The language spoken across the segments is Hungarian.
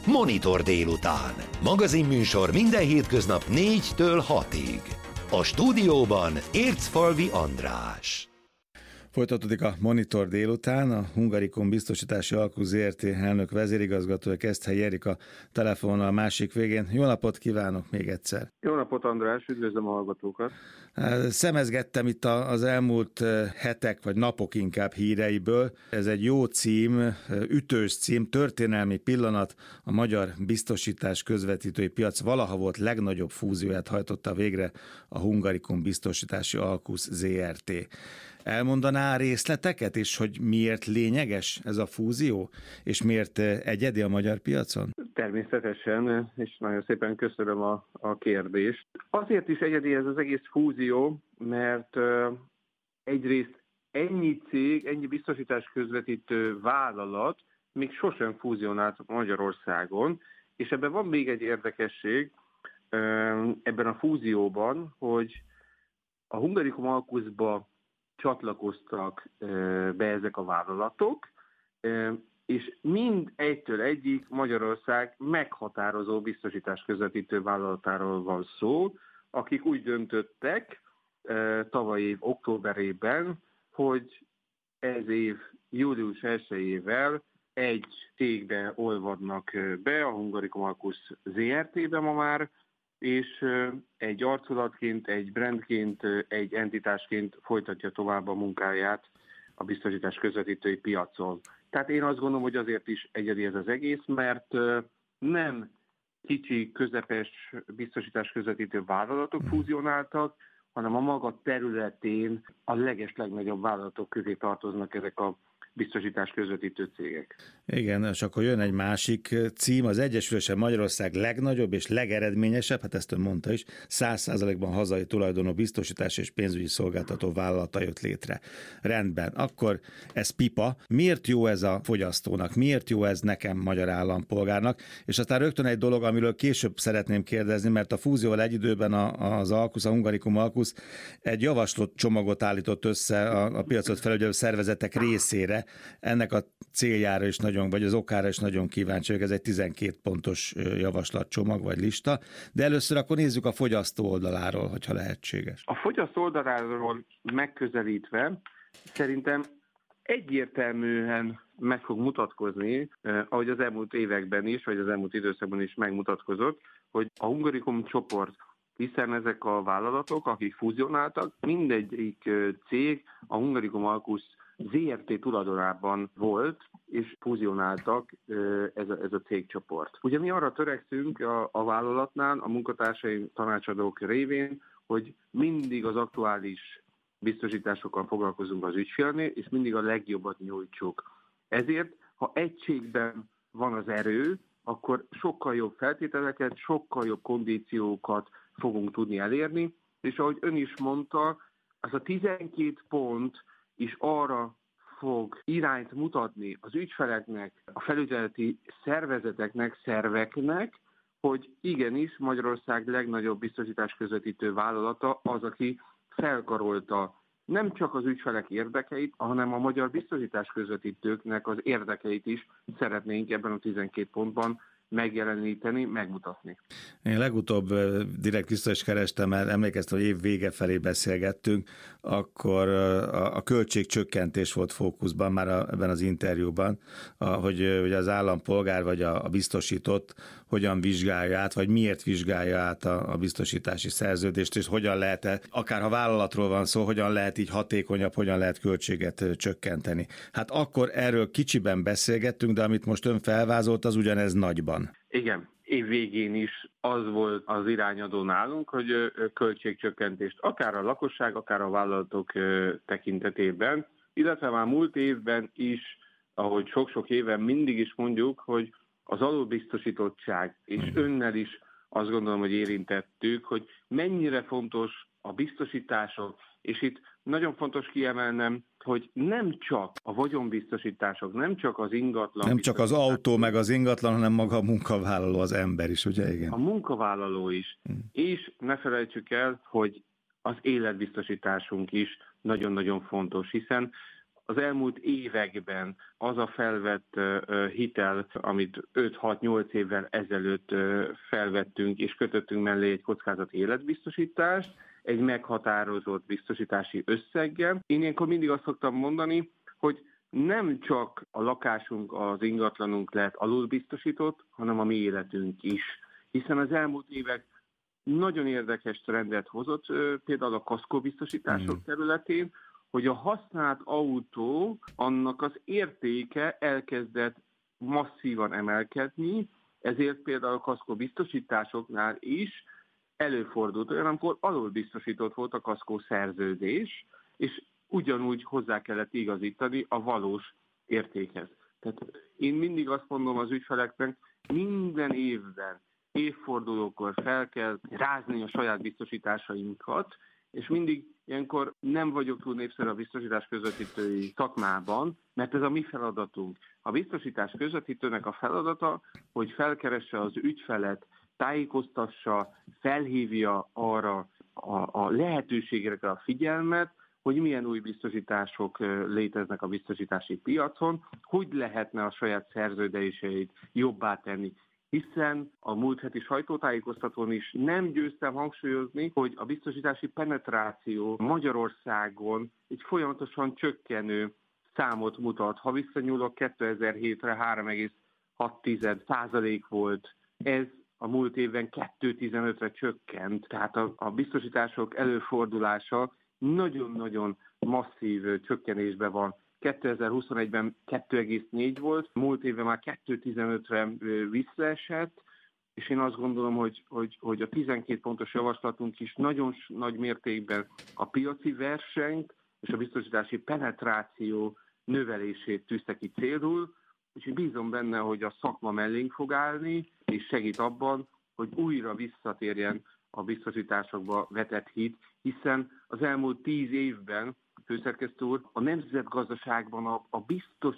Monitor délután. Magazinműsor minden hétköznap 4-től 6-ig. A stúdióban Ércfalvi András. Folytatódik a Monitor délután, a Hungaricum biztosítási alku Zrt. Elnök vezérigazgatója Keszthelyi Erika telefonnal a másik végén. Jó napot kívánok még egyszer! Jó napot, András, üdvözlöm a hallgatókat! Szemezgettem itt az elmúlt hetek vagy napok inkább híreiből. Ez egy jó cím, ütős cím, történelmi pillanat, a magyar biztosítás közvetítői piac valaha volt legnagyobb fúzióját hajtotta végre a Hungaricum biztosítási alkusz Zrt. Elmondaná részleteket, és hogy miért lényeges ez a fúzió, és miért egyedi a magyar piacon? Természetesen, és nagyon szépen köszönöm a kérdést. Azért is egyedi ez az egész fúzió, mert egyrészt ennyi cég, ennyi biztosítás közvetítő vállalat még sosem fúzionált Magyarországon, és ebben van még egy érdekesség ebben a fúzióban, hogy a Hungaricum alkuszba csatlakoztak be ezek a vállalatok, és mind egytől egyik Magyarország meghatározó biztosítás közvetítő vállalatáról van szó, akik úgy döntöttek tavaly év októberében, hogy ez év július 1-ével egy cégbe olvadnak be, a Hungaricum alkusz Zrt-be ma már, és egy arculatként, egy brandként, egy entitásként folytatja tovább a munkáját a biztosítás közvetítői piacon. Tehát én azt gondolom, hogy azért is egyedi ez az egész, mert nem kicsi, közepes biztosítás közvetítő vállalatok fúzionáltak, hanem a maga területén a legnagyobb vállalatok közé tartoznak ezek a biztosítás közvetítő cégek. Igen, és akkor jön egy másik cím, az Egyesülése Magyarország legnagyobb és legeredményesebb, hát ezt ön mondta is, 100%-ban hazai tulajdonú biztosítás és pénzügyi szolgáltató vállalata jött létre. Rendben, akkor ez pipa. Miért jó ez a fogyasztónak? Miért jó ez nekem, magyar állampolgárnak? És aztán rögtön egy dolog, amiről később szeretném kérdezni, mert a fúzióval egy időben az alkusz, a Hungaricum alkusz egy javaslott csomagot állított össze a piacot felügyelő szervezetek részére. Ennek a céljára is nagyon, vagy az okára is nagyon kíváncsi vagyok, ez egy 12 pontos javaslatcsomag vagy lista, de először akkor nézzük a fogyasztó oldaláról, hogyha lehetséges. A fogyasztó oldaláról megközelítve szerintem egyértelműen meg fog mutatkozni, ahogy az elmúlt években is, vagy az elmúlt időszakban is megmutatkozott, hogy a Hungaricum csoport, hiszen ezek a vállalatok, akik fúzionáltak, mindegyik cég a Hungaricum alkusz Zrt. Tulajdonában volt, és fúzionáltak ez a cégcsoport. Ugye mi arra törekszünk a vállalatnál, a munkatársaim, tanácsadók révén, hogy mindig az aktuális biztosításokkal foglalkozunk az ügyfélnél, és mindig a legjobbat nyújtsuk. Ezért, ha egységben van az erő, akkor sokkal jobb feltételeket, sokkal jobb kondíciókat fogunk tudni elérni, és ahogy ön is mondta, az a 12 pont is arra fog irányt mutatni az ügyfeleknek, a felügyeleti szervezeteknek, szerveknek, hogy igenis Magyarország legnagyobb biztosítás közvetítő vállalata az, aki felkarolta nem csak az ügyfelek érdekeit, hanem a magyar biztosítás közvetítőknek az érdekeit is szeretnénk ebben a 12 pontban megjeleníteni, megmutatni. Én legutóbb direkt vissza is kerestem, mert emlékeztem, hogy év vége felé beszélgettünk, akkor a költségcsökkentés volt fókuszban már ebben az interjúban, hogy az állampolgár vagy a biztosított hogyan vizsgálja át, vagy miért vizsgálja át a biztosítási szerződést, és hogyan lehet, akár ha vállalatról van szó, hogyan lehet így hatékonyabb, hogyan lehet költséget csökkenteni. Hát akkor erről kicsiben beszélgettünk, de amit most ön felvázolt, az ugyanez nagyban. Igen, év végén is az volt az irányadó nálunk, hogy költségcsökkentést akár a lakosság, akár a vállalatok tekintetében, illetve már múlt évben is, ahogy sok-sok éven mindig is mondjuk, hogy az alulbiztosítottság, és önnel is azt gondolom, hogy érintettük, hogy mennyire fontos a biztosítások, és itt nagyon fontos kiemelnem, hogy nem csak a vagyonbiztosítások, nem csak az ingatlan... Nem csak az autó meg az ingatlan, hanem maga a munkavállaló, az ember is, ugye? Igen. A munkavállaló is. És ne felejtsük el, hogy az életbiztosításunk is nagyon-nagyon fontos, hiszen az elmúlt években az a felvett hitel, amit 5-6-8 évvel ezelőtt felvettünk és kötöttünk mellé egy kockázati életbiztosítást, egy meghatározott biztosítási összeggel. Én ilyenkor mindig azt szoktam mondani, hogy nem csak a lakásunk, az ingatlanunk lehet alulbiztosított, hanem a mi életünk is. Hiszen az elmúlt évek nagyon érdekes trendet hozott, például a kaszkóbiztosítások területén, hogy a használt autó, annak az értéke elkezdett masszívan emelkedni, ezért például a kaszkóbiztosításoknál is előfordult olyan, amikor alulbiztosított volt a kaszkó szerződés, és ugyanúgy hozzá kellett igazítani a valós értékhez. Tehát én mindig azt mondom az ügyfeleknek, minden évben, évfordulókor fel kell rázni a saját biztosításainkat, és mindig ilyenkor nem vagyok túl népszerű a biztosítás közvetítői szakmában, mert ez a mi feladatunk. A biztosítás közvetítőnek a feladata, hogy felkeresse az ügyfelet, tájékoztassa, felhívja arra a lehetőségekre a figyelmet, hogy milyen új biztosítások léteznek a biztosítási piacon, hogy lehetne a saját szerződéseit jobbá tenni. Hiszen a múlt heti sajtótájékoztatón is nem győztem hangsúlyozni, hogy a biztosítási penetráció Magyarországon egy folyamatosan csökkenő számot mutat. Ha visszanyúlok 2007-re 3,6% volt, ez a múlt évben 2,15-re csökkent, tehát a biztosítások előfordulása nagyon-nagyon masszív csökkenésben van. 2021-ben 2,4 volt, múlt évben már 2,15-re visszaesett, és én azt gondolom, hogy a 12 pontos javaslatunk is nagyon nagy mértékben a piaci versenyt és a biztosítási penetráció növelését tűzte ki célul, úgyhogy bízom benne, hogy a szakma mellénk fog állni, és segít abban, hogy újra visszatérjen a biztosításokba vetett hit, hiszen az elmúlt 10 évben, főszerkesztő úr, a nemzetgazdaságban a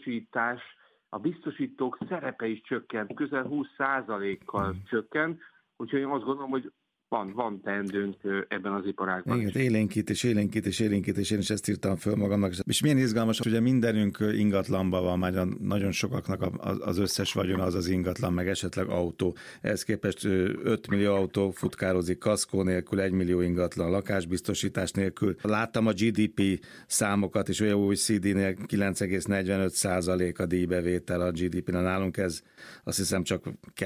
biztosítók szerepe is csökkent, közel 20%-kal csökkent, úgyhogy én azt gondolom, hogy van teendőnk ebben az iparágban. Igen, élénkítés, én is ezt írtam föl magamnak. És milyen izgalmas, hogy ugye mindenünk ingatlanban van, már nagyon sokaknak az összes vagyon az ingatlan, meg esetleg autó. Ehhez képest 5 millió autó futkározik kaszkó nélkül, 1 millió ingatlan lakásbiztosítás nélkül. Láttam a GDP számokat, és olyan OECD-nél 9,45% a díjbevétel a GDP-nél. Nálunk ez azt hiszem csak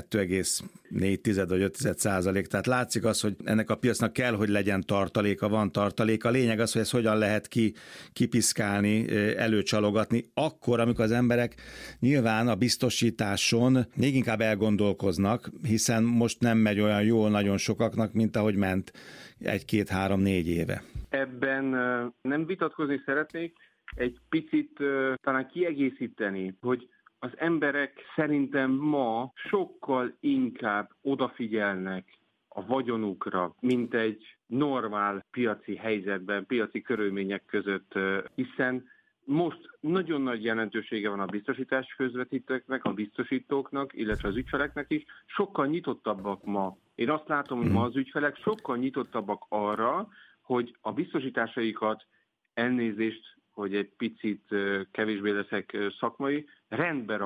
2,4 vagy 5%, tehát látszik az, hogy ennek a piacnak kell, hogy legyen tartaléka, van tartaléka. A lényeg az, hogy ezt hogyan lehet kipiszkálni, előcsalogatni, akkor, amikor az emberek nyilván a biztosításon még inkább elgondolkoznak, hiszen most nem megy olyan jól nagyon sokaknak, mint ahogy ment 1-2-3-4 éve. Ebben nem vitatkozni szeretnék, egy picit talán kiegészíteni, hogy az emberek szerintem ma sokkal inkább odafigyelnek a vagyonukra, mint egy normál piaci helyzetben, piaci körülmények között, hiszen most nagyon nagy jelentősége van a biztosítás közvetítőknek, a biztosítóknak, illetve az ügyfeleknek is, sokkal nyitottabbak ma. Én azt látom, hogy ma az ügyfelek sokkal nyitottabbak arra, hogy a biztosításaikat, elnézést, hogy egy picit kevésbé leszek szakmai, rendbe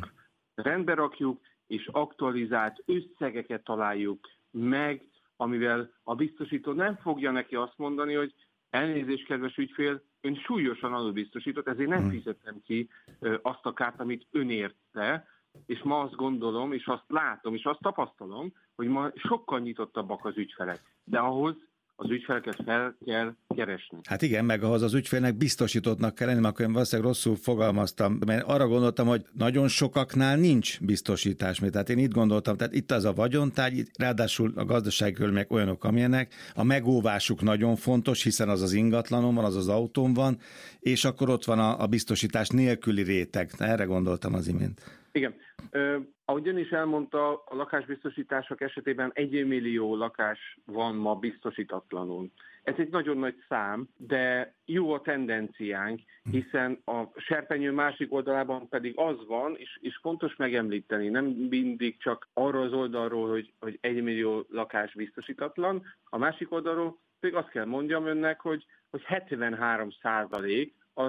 rakjuk, és aktualizált összegeket találjuk meg, amivel a biztosító nem fogja neki azt mondani, hogy elnézést, kedves ügyfél, ön súlyosan alulbiztosított, ezért nem fizetem ki azt a kárt, amit ön érte, és ma azt gondolom, és azt látom, és azt tapasztalom, hogy ma sokkal nyitottabbak az ügyfelek. De ahhoz az ügyfeleket fel kell keresni. Hát igen, meg ahhoz az ügyfélnek biztosítottnak kell lenni, mert akkor én valószínűleg rosszul fogalmaztam, mert arra gondoltam, hogy nagyon sokaknál nincs biztosítás. Tehát én itt gondoltam, tehát itt az a vagyontárgy, ráadásul a gazdasági körülmények olyanok, amilyenek, a megóvásuk nagyon fontos, hiszen az az ingatlanom van, az az autóm van, és akkor ott van a biztosítás nélküli réteg. Erre gondoltam az imént. Igen. Ahogy ön is elmondta, a lakásbiztosítások esetében 1 millió lakás van ma biztosítatlanul. Ez egy nagyon nagy szám, de jó a tendenciánk, hiszen a serpenyő másik oldalában pedig az van, és fontos megemlíteni, nem mindig csak arról az oldalról, hogy 1 millió lakás biztosítatlan, a másik oldalról pedig azt kell mondjam önnek, hogy 73% az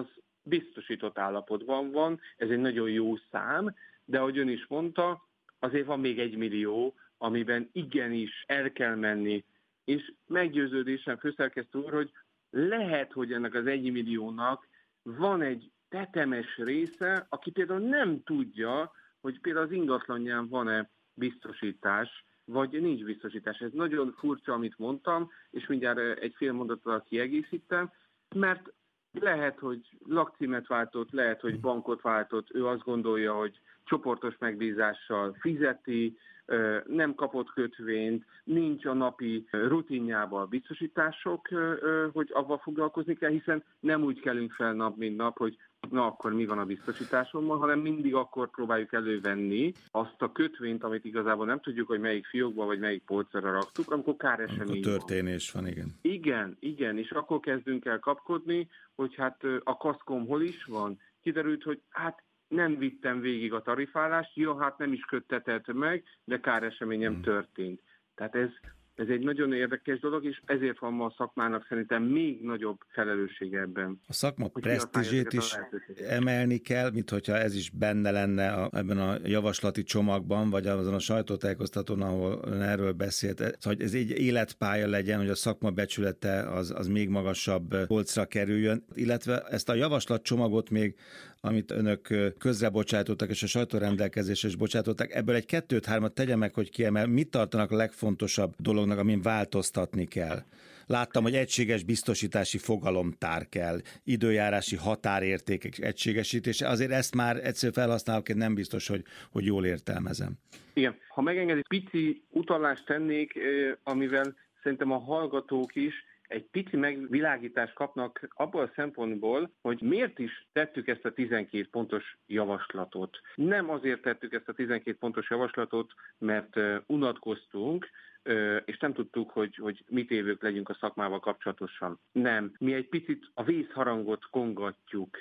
biztosított állapotban van, ez egy nagyon jó szám, de ahogy ön is mondta, azért van még 1 millió, amiben igenis el kell menni, és meggyőződésem, főszerkesztő úr, hogy lehet, hogy ennek az 1 milliónak van egy tetemes része, aki például nem tudja, hogy például az ingatlanján van-e biztosítás, vagy nincs biztosítás. Ez nagyon furcsa, amit mondtam, és mindjárt egy fél mondattal kiegészítem, mert lehet, hogy lakcímet váltott, lehet, hogy bankot váltott, ő azt gondolja, hogy csoportos megbízással fizeti, nem kapott kötvényt, nincs a napi rutinjában a biztosítások, hogy avval foglalkozni kell, hiszen nem úgy kelünk fel nap, mint nap, hogy na akkor mi van a biztosításommal, hanem mindig akkor próbáljuk elővenni azt a kötvényt, amit igazából nem tudjuk, hogy melyik fiókba vagy melyik polcra raktuk, amikor káresemény van. Történés van, igen. Igen, és akkor kezdünk el kapkodni, hogy hát a kaszkom hol is van. Kiderült, hogy hát nem vittem végig a tarifálást, hát nem is köttetett meg, de káreseményem történt. Tehát ez egy nagyon érdekes dolog, és ezért van ma a szakmának szerintem még nagyobb felelőssége ebben. A szakma presztízsét is emelni kell, mint hogyha ez is benne lenne ebben a javaslati csomagban, vagy azon a sajtótájékoztatón, ahol erről beszélt, hogy ez egy életpálya legyen, hogy a szakma becsülete az még magasabb polcra kerüljön, illetve ezt a javaslatcsomagot még, amit önök közrebocsátottak, és a sajtórendelkezésre is bocsátották, ebből egy 2-3-at tegye meg, hogy kiemel, mit tartanak a legfontosabb dolognak, amin változtatni kell. Láttam, hogy egységes biztosítási fogalomtár kell, időjárási határértékek egységesítése, azért ezt már egyszer felhasználóként nem biztos, hogy jól értelmezem. Igen, ha megengedi, pici utalást tennék, amivel szerintem a hallgatók is egy pici megvilágítást kapnak abból a szempontból, hogy miért is tettük ezt a 12 pontos javaslatot. Nem azért tettük ezt a 12 pontos javaslatot, mert unatkoztunk, és nem tudtuk, hogy mit évők legyünk a szakmával kapcsolatosan. Nem, mi egy picit a vészharangot kongatjuk,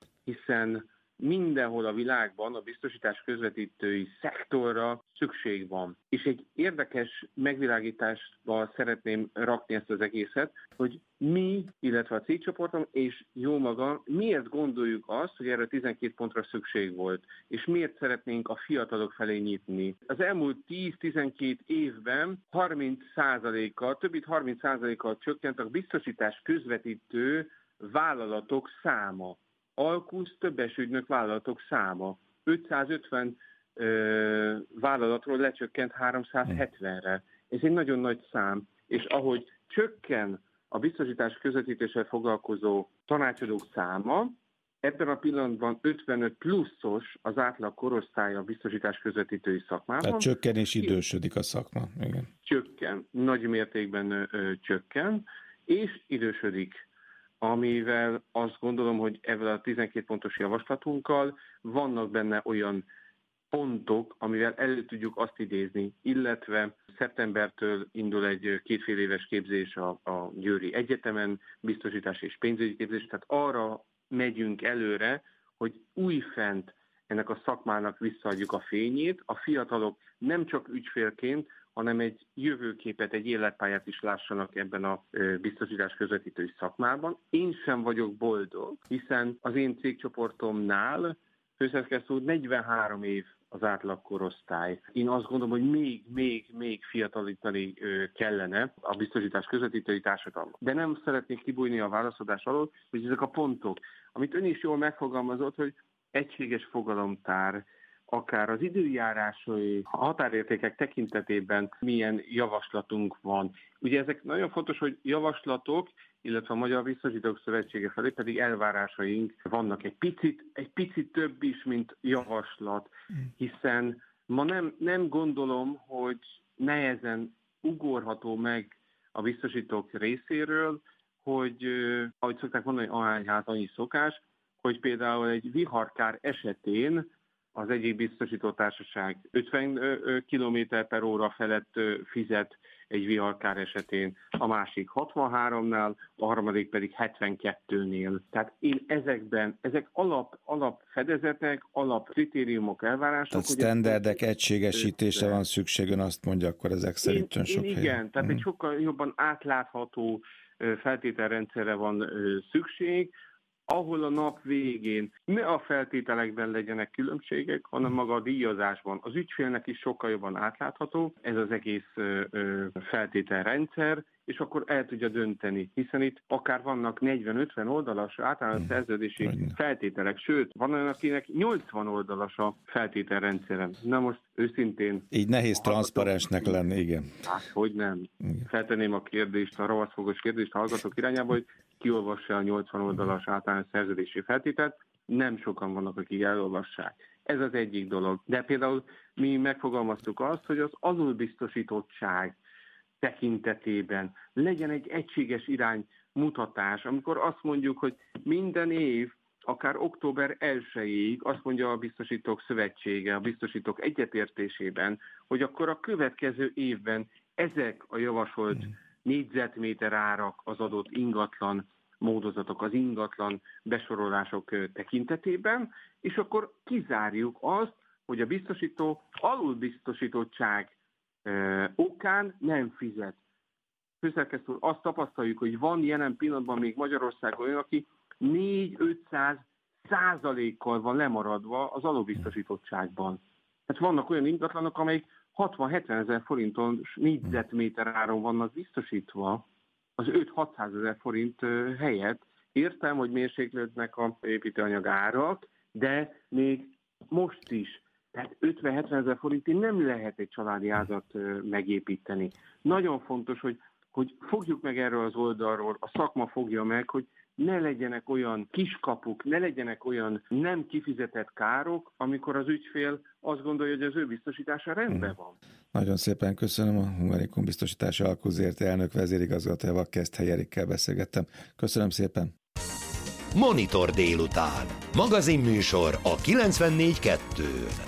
hiszen mindenhol a világban a biztosítás közvetítői szektorra szükség van. És egy érdekes megvilágításba szeretném rakni ezt az egészet, hogy mi, illetve a cégcsoportom és jó maga, miért gondoljuk azt, hogy erre 12 pontra szükség volt, és miért szeretnénk a fiatalok felé nyitni. Az elmúlt 10-12 évben 30%-kal, több mint 30%-kal csökkent a biztosítás közvetítő vállalatok száma. Alkusz többes ügynök vállalatok száma. 550 vállalatról lecsökkent 370-re. Ez egy nagyon nagy szám. És ahogy csökken a biztosítás közvetítéssel foglalkozó tanácsadók száma, ebben a pillanatban 55 pluszos az átlag korosztálya a biztosítás közvetítői szakmában. Tehát csökken és idősödik a szakma. Igen. Csökken, nagy mértékben csökken, és idősödik, amivel azt gondolom, hogy ezzel a 12 pontos javaslatunkkal vannak benne olyan pontok, amivel elő tudjuk azt idézni, illetve szeptembertől indul egy 2 fél éves képzés a Győri Egyetemen, biztosítás és pénzügyi képzés, tehát arra megyünk előre, hogy újfent ennek a szakmának visszaadjuk a fényét, a fiatalok nem csak ügyfélként, hanem egy jövőképet, egy életpályát is lássanak ebben a biztosítás közvetítői szakmában. Én sem vagyok boldog, hiszen az én cégcsoportomnál főszerkesztő úr 43 év az átlagkorosztály. Én azt gondolom, hogy még fiatalítani kellene a biztosítás közvetítői társadalmat. De nem szeretnék kibújni a válaszadás alól, hogy ezek a pontok, amit ön is jól megfogalmazott, hogy egységes fogalomtár, akár az időjárásai határértékek tekintetében milyen javaslatunk van. Ugye ezek nagyon fontos, hogy javaslatok, illetve a Magyar Biztosítók Szövetsége felé pedig elvárásaink vannak egy picit több is, mint javaslat, hiszen ma nem gondolom, hogy nehezen ugorható meg a biztosítók részéről, hogy, ahogy szokták mondani, ahány hát annyi szokás, hogy például egy viharkár esetén az egyik biztosítótársaság 50 km/óra felett fizet egy viharkár esetén, a másik 63-nál, a harmadik pedig 72-nél. Tehát én ezek alap fedezetek, alap kritériumok, elvárások. Tehát sztenderdek egységesítésre van szükség, ön azt mondja, akkor ezek szerint sok helyen. Igen, tehát egy sokkal jobban átlátható feltételrendszerre van szükség, ahol a nap végén ne a feltételekben legyenek különbségek, hanem maga a díjazásban. Az ügyfélnek is sokkal jobban átlátható ez az egész feltételrendszer, és akkor el tudja dönteni, hiszen itt akár vannak 40-50 oldalas általános szerződési feltételek, sőt, van olyan, akinek 80 oldalas a feltételrendszeren. Na most őszintén... Így nehéz transzparensnek lenni, igen. Hát, hogy nem. Igen. Feltenném a kérdést, a ravaszfogos kérdést a hallgatók irányába, hogy kiolvassa a 80 oldalas általános szerződési feltételt. Nem sokan vannak, akik elolvassák. Ez az egyik dolog. De például mi megfogalmaztuk azt, hogy az alulbiztosítottság tekintetében legyen egy egységes iránymutatás, amikor azt mondjuk, hogy minden év, akár október 1-ig azt mondja a Biztosítók Szövetsége, a biztosítók egyetértésében, hogy akkor a következő évben ezek a javasolt négyzetméter árak az adott ingatlan módozatok, az ingatlan besorolások tekintetében, és akkor kizárjuk azt, hogy a biztosító alulbiztosítottság okán nem fizet. Főszerkesztő úr, azt tapasztaljuk, hogy van jelen pillanatban még Magyarországon olyan, aki 400-500% van lemaradva az alulbiztosítottságban. Hát vannak olyan ingatlanok, amelyik 60-70 ezer forinton négyzetméter áron vannak biztosítva az 5-600 ezer forint helyett. Értem, hogy mérséklődnek a építőanyag árak, de még most is. Tehát 50-70 ezer forintig nem lehet egy családi házat megépíteni. Nagyon fontos, hogy fogjuk meg erről az oldalról, a szakma fogja meg, hogy ne legyenek olyan kiskapuk, ne legyenek olyan nem kifizetett károk, amikor az ügyfél azt gondolja, hogy az ő biztosítása rendben van. Nagyon szépen köszönöm, a Humerikum Biztosítási Alku Zrt. Elnök vezérigazgatójával, Keszthely Erikkel beszélgettem. Köszönöm szépen. Monitor délután. Magazinműsor a 94.2-n.